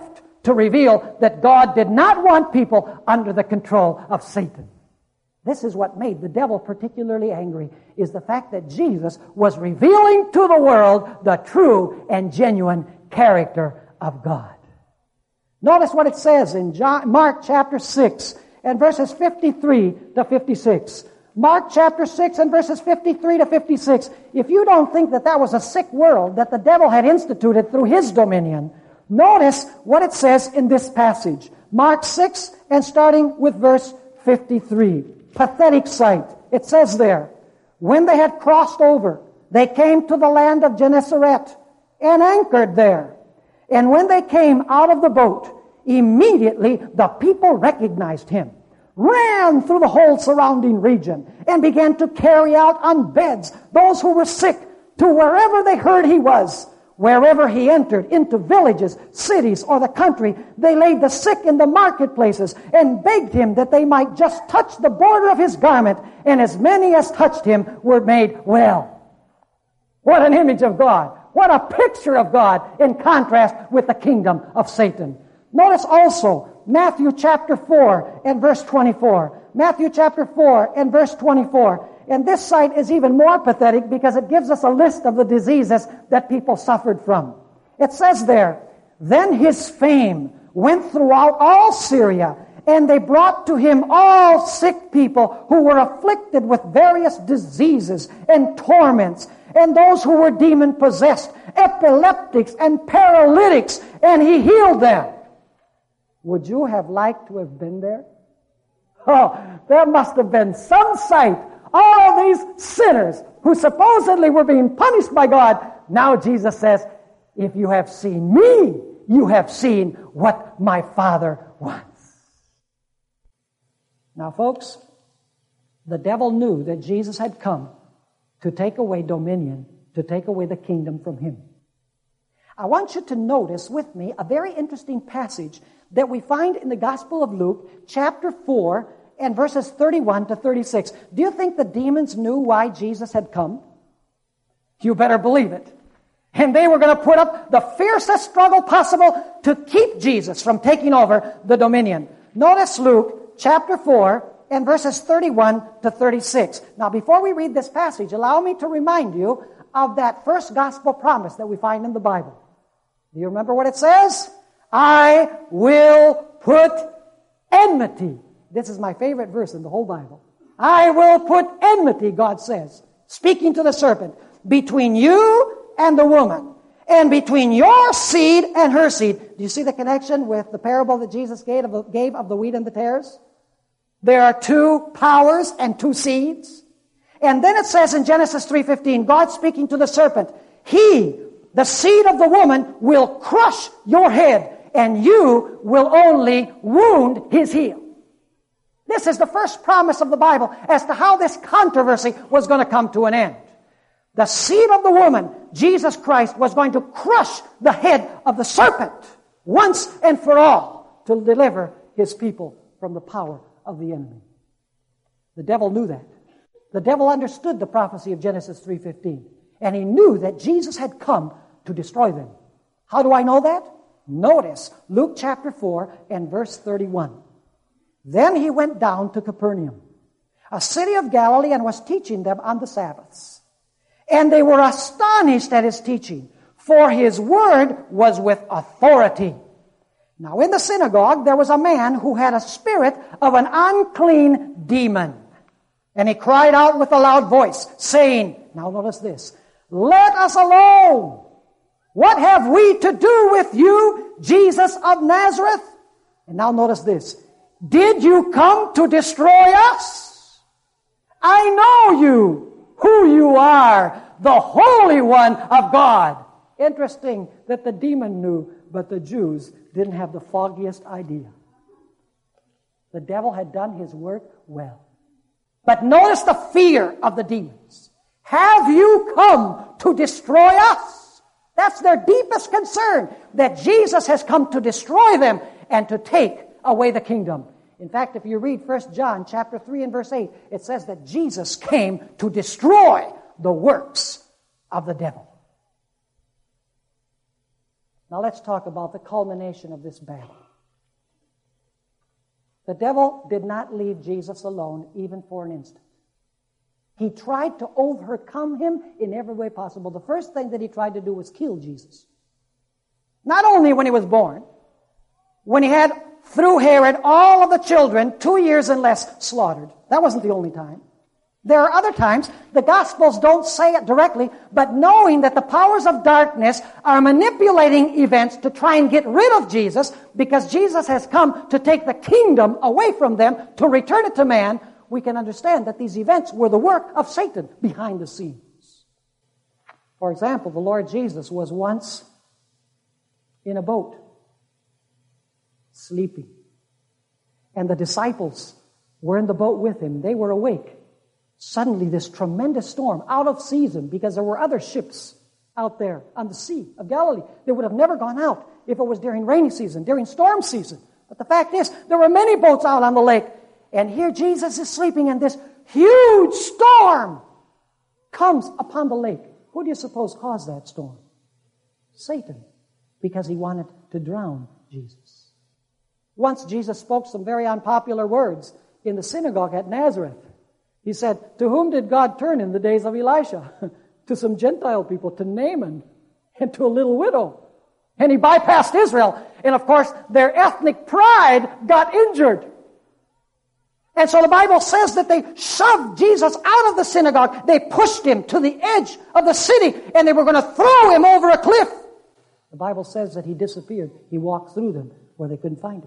A: to reveal that God did not want people under the control of Satan. This is what made the devil particularly angry, is the fact that Jesus was revealing to the world the true and genuine character of God. Notice what it says in Mark chapter 6 and verses 53 to 56. Mark chapter 6 and verses 53 to 56. If you don't think that was a sick world that the devil had instituted through his dominion, notice what it says in this passage. Mark 6 and starting with verse 53. Pathetic sight. It says there, when they had crossed over, they came to the land of Gennesaret and anchored there. And when they came out of the boat, immediately the people recognized him, ran through the whole surrounding region, and began to carry out on beds those who were sick to wherever they heard he was. Wherever he entered, into villages, cities, or the country, they laid the sick in the marketplaces and begged him that they might just touch the border of his garment, and as many as touched him were made well. What an image of God. What a picture of God in contrast with the kingdom of Satan. Notice also Matthew chapter 4 and verse 24. Matthew chapter 4 and verse 24. And this sight is even more pathetic because it gives us a list of the diseases that people suffered from. It says there, then his fame went throughout all Syria, and they brought to him all sick people who were afflicted with various diseases and torments, and those who were demon-possessed, epileptics and paralytics, and he healed them. Would you have liked to have been there? Oh, there must have been some sight. All these sinners who supposedly were being punished by God. Now Jesus says, if you have seen me, you have seen what my Father wants. Now, folks, the devil knew that Jesus had come to take away dominion, to take away the kingdom from him. I want you to notice with me a very interesting passage that we find in the Gospel of Luke, chapter 4, and verses 31 to 36. Do you think the demons knew why Jesus had come? You better believe it. And they were going to put up the fiercest struggle possible to keep Jesus from taking over the dominion. Notice Luke chapter 4 and verses 31 to 36. Now, before we read this passage, allow me to remind you of that first gospel promise that we find in the Bible. Do you remember what it says? I will put enmity. This is my favorite verse in the whole Bible. I will put enmity, God says, speaking to the serpent, between you and the woman, and between your seed and her seed. Do you see the connection with the parable that Jesus gave of the wheat and the tares? There are two powers and two seeds. And then it says in Genesis 3:15, God speaking to the serpent, he, the seed of the woman, will crush your head, and you will only wound his heel. This is the first promise of the Bible as to how this controversy was going to come to an end. The seed of the woman, Jesus Christ, was going to crush the head of the serpent once and for all to deliver his people from the power of the enemy. The devil knew that. The devil understood the prophecy of Genesis 3:15, and he knew that Jesus had come to destroy them. How do I know that? Notice Luke chapter 4 and verse 31. Then he went down to Capernaum, a city of Galilee, and was teaching them on the Sabbaths. And they were astonished at his teaching, for his word was with authority. Now in the synagogue there was a man who had a spirit of an unclean demon. And he cried out with a loud voice, saying, now notice this, let us alone. What have we to do with you, Jesus of Nazareth? And now notice this. Did you come to destroy us? I know you, who you are, the Holy One of God. Interesting that the demon knew, but the Jews didn't have the foggiest idea. The devil had done his work well. But notice the fear of the demons. Have you come to destroy us? That's their deepest concern, that Jesus has come to destroy them and to take away the kingdom. In fact, if you read 1 John chapter 3 and verse 8, it says that Jesus came to destroy the works of the devil. Now let's talk about the culmination of this battle. The devil did not leave Jesus alone even for an instant. He tried to overcome him in every way possible. The first thing that he tried to do was kill Jesus. Not only when he was born, when he had, through Herod, all of the children 2 years and less slaughtered. That wasn't the only time. There are other times, the Gospels don't say it directly, but knowing that the powers of darkness are manipulating events to try and get rid of Jesus, because Jesus has come to take the kingdom away from them, to return it to man, we can understand that these events were the work of Satan behind the scenes. For example, the Lord Jesus was once in a boat, sleeping. And the disciples were in the boat with him. They were awake. Suddenly, this tremendous storm, out of season, because there were other ships out there on the Sea of Galilee. They would have never gone out if it was during rainy season, during storm season. But the fact is, there were many boats out on the lake. And here Jesus is sleeping, and this huge storm comes upon the lake. Who do you suppose caused that storm? Satan, because he wanted to drown Jesus. Once Jesus spoke some very unpopular words in the synagogue at Nazareth. He said, to whom did God turn in the days of Elisha? To some Gentile people, to Naaman, and to a little widow. And he bypassed Israel. And of course, their ethnic pride got injured. And so the Bible says that they shoved Jesus out of the synagogue. They pushed him to the edge of the city, and they were going to throw him over a cliff. The Bible says that he disappeared. He walked through them where they couldn't find him.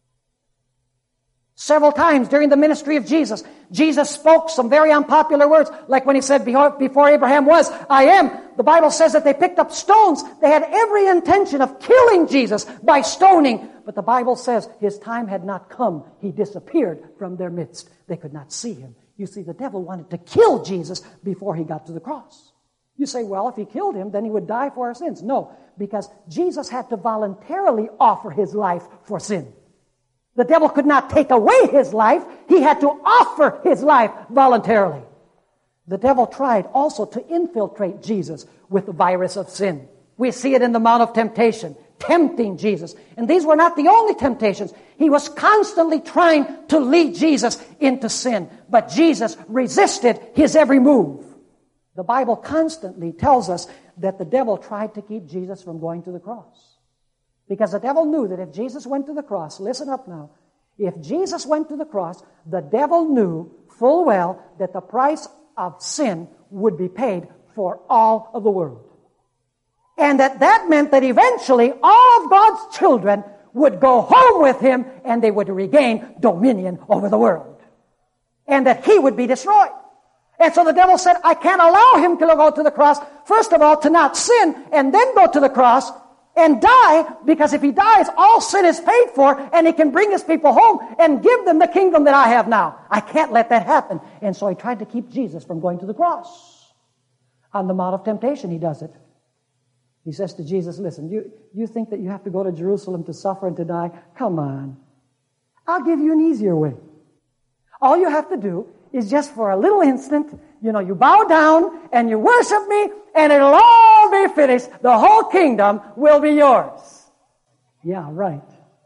A: Several times during the ministry of Jesus, Jesus spoke some very unpopular words, like when he said, before Abraham was, I am. The Bible says that they picked up stones. They had every intention of killing Jesus by stoning. But the Bible says his time had not come. He disappeared from their midst. They could not see him. You see, the devil wanted to kill Jesus before he got to the cross. You say, well, if he killed him, then he would die for our sins. No, because Jesus had to voluntarily offer his life for sin. The devil could not take away his life. He had to offer his life voluntarily. The devil tried also to infiltrate Jesus with the virus of sin. We see it in the Mount of Temptation, tempting Jesus. And these were not the only temptations. He was constantly trying to lead Jesus into sin. But Jesus resisted his every move. The Bible constantly tells us that the devil tried to keep Jesus from going to the cross. Because the devil knew that if Jesus went to the cross, listen up now, if Jesus went to the cross, the devil knew full well that the price of sin would be paid for all of the world. And that meant that eventually all of God's children would go home with him and they would regain dominion over the world. And that he would be destroyed. And so the devil said, I can't allow him to go to the cross, first of all, to not sin, and then go to the cross and die, because if he dies, all sin is paid for, and he can bring his people home and give them the kingdom that I have now. I can't let that happen. And so he tried to keep Jesus from going to the cross. On the Mount of Temptation, he does it. He says to Jesus, listen, you think that you have to go to Jerusalem to suffer and to die? Come on. I'll give you an easier way. All you have to do is just for a little instant, you bow down and you worship me, and it'll all be finished. The whole kingdom will be yours. Yeah, right.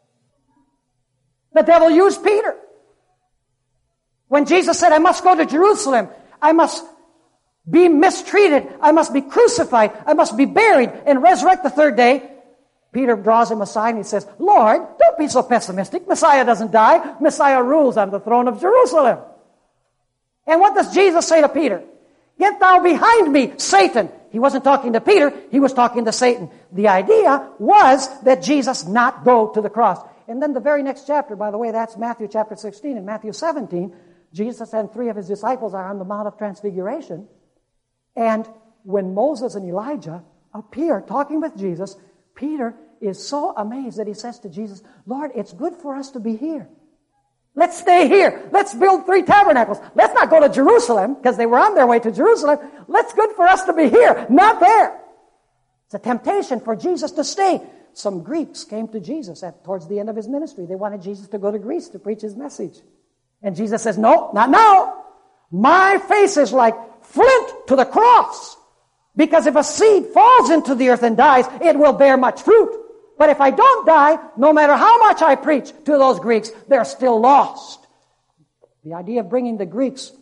A: The devil used Peter. When Jesus said, I must go to Jerusalem, I must be mistreated, I must be crucified, I must be buried and resurrect the third day, Peter draws him aside and he says, Lord, don't be so pessimistic. Messiah doesn't die. Messiah rules on the throne of Jerusalem. And what does Jesus say to Peter? Get thou behind me, Satan. He wasn't talking to Peter, he was talking to Satan. The idea was that Jesus not go to the cross. And then the very next chapter, by the way, that's Matthew chapter 16. In Matthew 17, Jesus and 3 of his disciples are on the Mount of Transfiguration. And when Moses and Elijah appear talking with Jesus, Peter is so amazed that he says to Jesus, Lord, it's good for us to be here. Let's stay here. Let's build 3 tabernacles. Let's not go to Jerusalem, because they were on their way to Jerusalem. It's good for us to be here, not there. It's a temptation for Jesus to stay. Some Greeks came to Jesus towards the end of his ministry. They wanted Jesus to go to Greece to preach his message. And Jesus says, no, not now. My face is like flint to the cross. Because if a seed falls into the earth and dies, it will bear much fruit. But if I don't die, no matter how much I preach to those Greeks, they're still lost. The idea of bringing the Greeks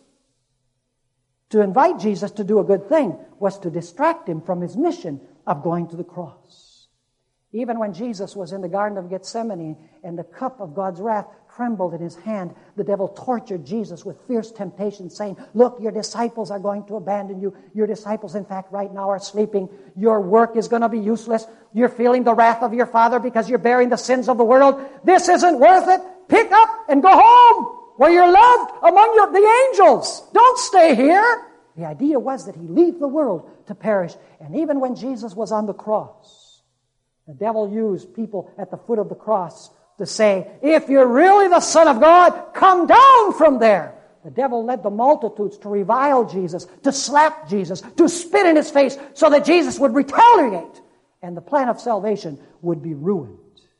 A: to invite Jesus to do a good thing was to distract him from his mission of going to the cross. Even when Jesus was in the Garden of Gethsemane and the cup of God's wrath trembled in his hand, the devil tortured Jesus with fierce temptation, saying, look, your disciples are going to abandon you. Your disciples, in fact, right now are sleeping. Your work is going to be useless. You're feeling the wrath of your Father because you're bearing the sins of the world. This isn't worth it. Pick up and go home where you're loved among the angels. Don't stay here. The idea was that he leave the world to perish. And even when Jesus was on the cross, the devil used people at the foot of the cross to say, if you're really the Son of God, come down from there. The devil led the multitudes to revile Jesus, to slap Jesus, to spit in his face so that Jesus would retaliate and the plan of salvation would be ruined.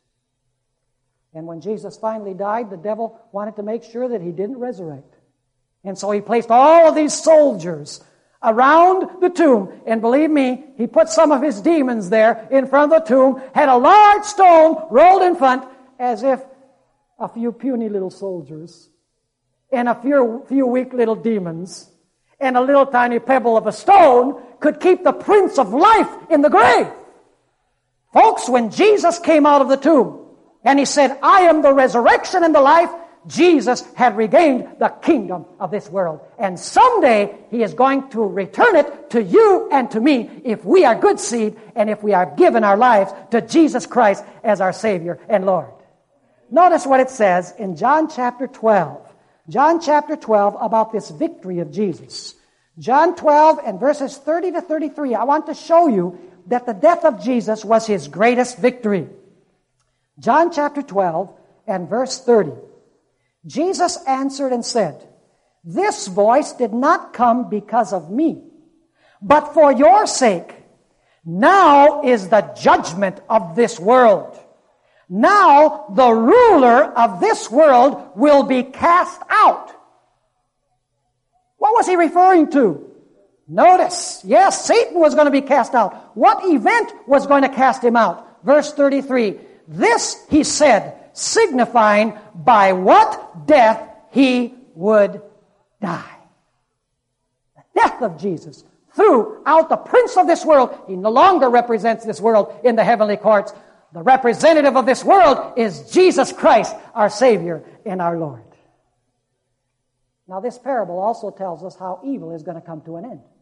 A: And when Jesus finally died, the devil wanted to make sure that he didn't resurrect. And so he placed all of these soldiers around the tomb. And believe me, he put some of his demons there in front of the tomb, had a large stone rolled in front, as if a few puny little soldiers and a few weak little demons and a little tiny pebble of a stone could keep the Prince of Life in the grave. Folks, when Jesus came out of the tomb and he said, I am the resurrection and the life, Jesus had regained the kingdom of this world. And someday he is going to return it to you and to me if we are good seed and if we are given our lives to Jesus Christ as our Savior and Lord. Notice what it says in John chapter 12. John chapter 12 about this victory of Jesus. John 12 and verses 30 to 33. I want to show you that the death of Jesus was his greatest victory. John chapter 12 and verse 30. Jesus answered and said, this voice did not come because of me, but for your sake. Now is the judgment of this world. Now the ruler of this world will be cast out. What was he referring to? Notice, yes, Satan was going to be cast out. What event was going to cast him out? Verse 33. This he said, signifying by what death he would die. The death of Jesus throughout the prince of this world. He no longer represents this world in the heavenly courts. The representative of this world is Jesus Christ, our Savior and our Lord. Now this parable also tells us how evil is going to come to an end.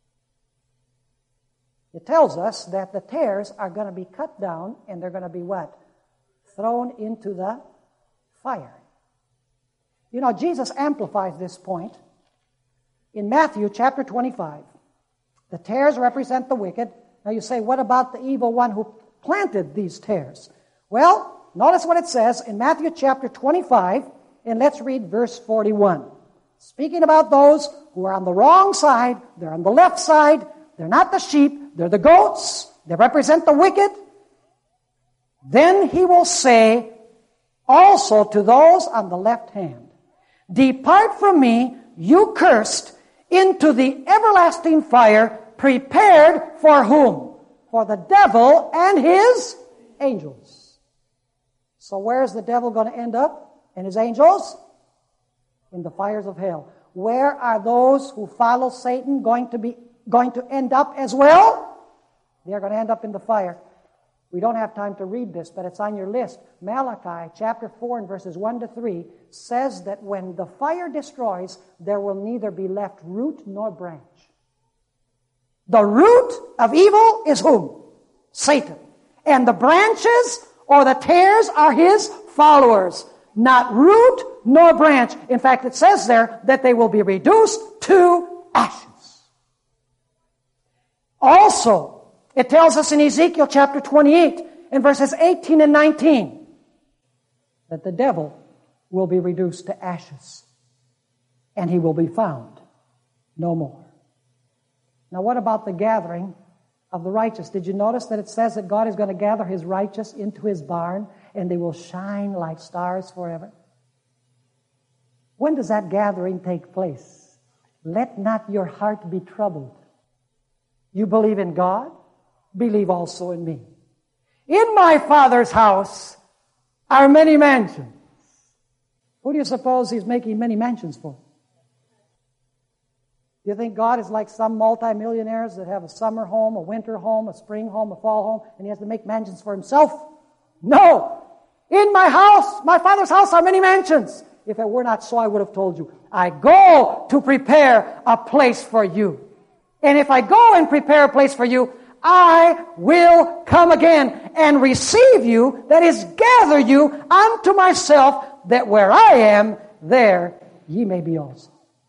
A: It tells us that the tares are going to be cut down and they're going to be what? Thrown into the fire. You know, Jesus amplifies this point in Matthew chapter 25. The tares represent the wicked. Now you say, what about the evil one who planted these tares? Well, notice what it says in Matthew chapter 25, and let's read verse 41. Speaking about those who are on the wrong side, they're on the left side, they're not the sheep, they're the goats, they represent the wicked. Then he will say also to those on the left hand, depart from me, you cursed, into the everlasting fire, prepared for whom? For the devil and his angels. So where is the devil going to end up? And his angels? In the fires of hell. Where are those who follow Satan going to end up as well? They're going to end up in the fire. We don't have time to read this, but it's on your list. Malachi chapter 4 and verses 1 to 3 says that when the fire destroys, there will neither be left root nor branch. The root of evil is whom? Satan. And the branches or the tares are his followers. Not root nor branch. In fact, it says there that they will be reduced to ashes. Also, it tells us in Ezekiel chapter 28 and verses 18 and 19 that the devil will be reduced to ashes and he will be found no more. Now, what about the gathering of the righteous? Did you notice that it says that God is going to gather his righteous into his barn and they will shine like stars forever? When does that gathering take place? Let not your heart be troubled. You believe in God? Believe also in me. In my Father's house are many mansions. Who do you suppose he's making many mansions for? Do you think God is like some multimillionaires that have a summer home, a winter home, a spring home, a fall home, and he has to make mansions for himself? No! In my house, my Father's house are many mansions. If it were not so, I would have told you. I go to prepare a place for you. And if I go and prepare a place for you, I will come again and receive you, that is, gather you unto myself, that where I am, there ye may be also.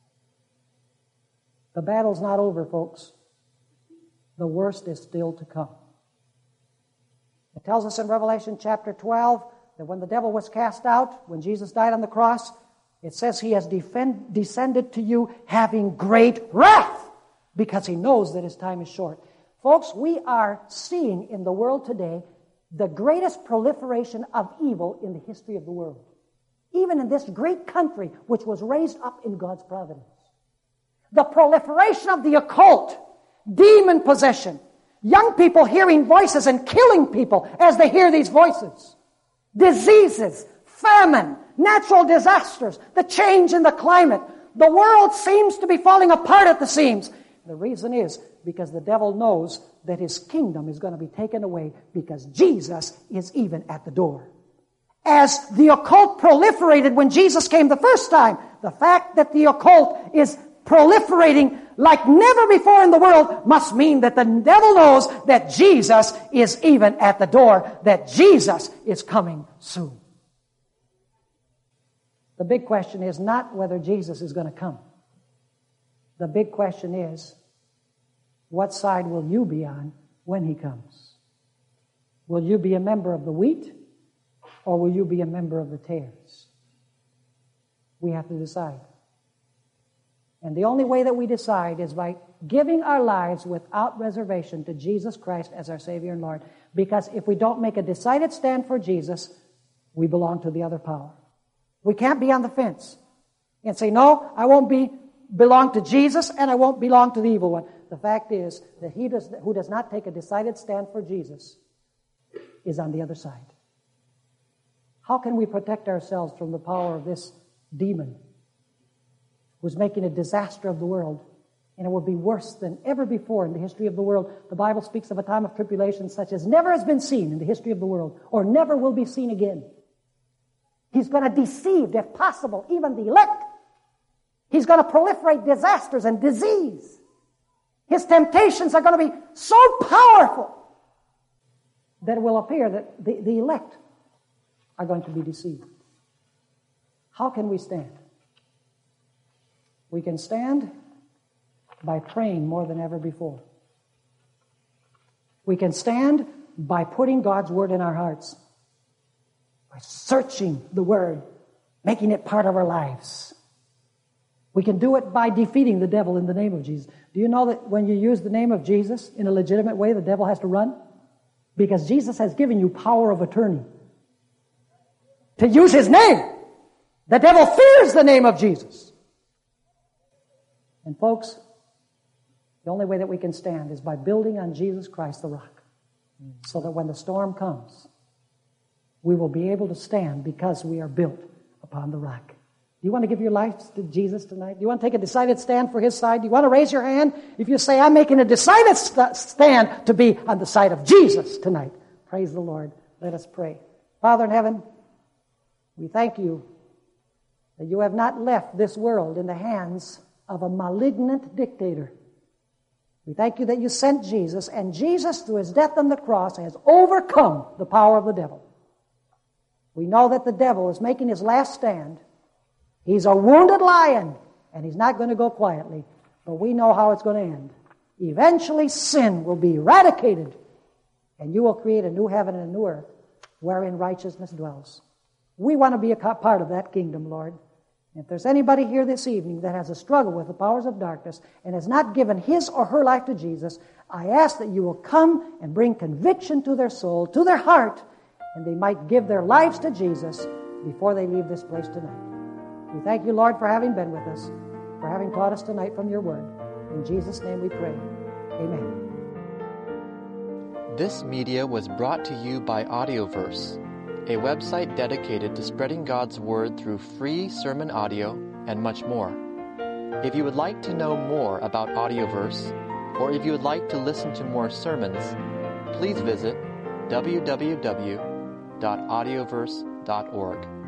A: The battle's not over, folks. The worst is still to come. It tells us in Revelation chapter 12 that when the devil was cast out, when Jesus died on the cross, it says he has descended to you having great wrath because he knows that his time is short. Folks, we are seeing in the world today the greatest proliferation of evil in the history of the world. Even in this great country, which was raised up in God's providence. The proliferation of the occult, demon possession, young people hearing voices and killing people as they hear these voices, diseases, famine, natural disasters, the change in the climate. The world seems to be falling apart at the seams. The reason is because the devil knows that his kingdom is going to be taken away because Jesus is even at the door. As the occult proliferated when Jesus came the first time, the fact that the occult is proliferating like never before in the world must mean that the devil knows that Jesus is even at the door, that Jesus is coming soon. The big question is not whether Jesus is going to come. The big question is, what side will you be on when he comes? Will you be a member of the wheat, or will you be a member of the tares? We have to decide. And the only way that we decide is by giving our lives without reservation to Jesus Christ as our Savior and Lord. Because if we don't make a decided stand for Jesus, we belong to the other power. We can't be on the fence and say, no, I won't belong to Jesus and I won't belong to the evil one. The fact is that who does not take a decided stand for Jesus is on the other side. How can we protect ourselves from the power of this demon who's making a disaster of the world? And it will be worse than ever before in the history of the world. The Bible speaks of a time of tribulation such as never has been seen in the history of the world, or never will be seen again. He's going to deceive, if possible, even the elect. He's going to proliferate disasters and disease. His temptations are going to be so powerful that it will appear that the elect are going to be deceived. How can we stand? We can stand by praying more than ever before. We can stand by putting God's Word in our hearts, by searching the Word, making it part of our lives. We can do it by defeating the devil in the name of Jesus. Do you know that when you use the name of Jesus in a legitimate way, the devil has to run? Because Jesus has given you power of attorney to use His name. The devil fears the name of Jesus. And folks, the only way that we can stand is by building on Jesus Christ the rock, so that when the storm comes, we will be able to stand because we are built upon the rock. Do you want to give your life to Jesus tonight? Do you want to take a decided stand for His side? Do you want to raise your hand if you say, I'm making a decided stand to be on the side of Jesus tonight? Praise the Lord. Let us pray. Father in heaven, we thank you that you have not left this world in the hands of a malignant dictator. We thank you that you sent Jesus, and Jesus, through His death on the cross, has overcome the power of the devil. We know that the devil is making his last stand. He's a wounded lion, and he's not going to go quietly, but we know how it's going to end. Eventually, sin will be eradicated, and you will create a new heaven and a new earth wherein righteousness dwells. We want to be a part of that kingdom, Lord. If there's anybody here this evening that has a struggle with the powers of darkness and has not given his or her life to Jesus, I ask that you will come and bring conviction to their soul, to their heart, and they might give their lives to Jesus before they leave this place tonight. We thank you, Lord, for having been with us, for having taught us tonight from your word. In Jesus' name we pray. Amen.
B: This media was brought to you by Audioverse, a website dedicated to spreading God's Word through free sermon audio and much more. If you would like to know more about Audioverse, or if you would like to listen to more sermons, please visit www.audioverse.org.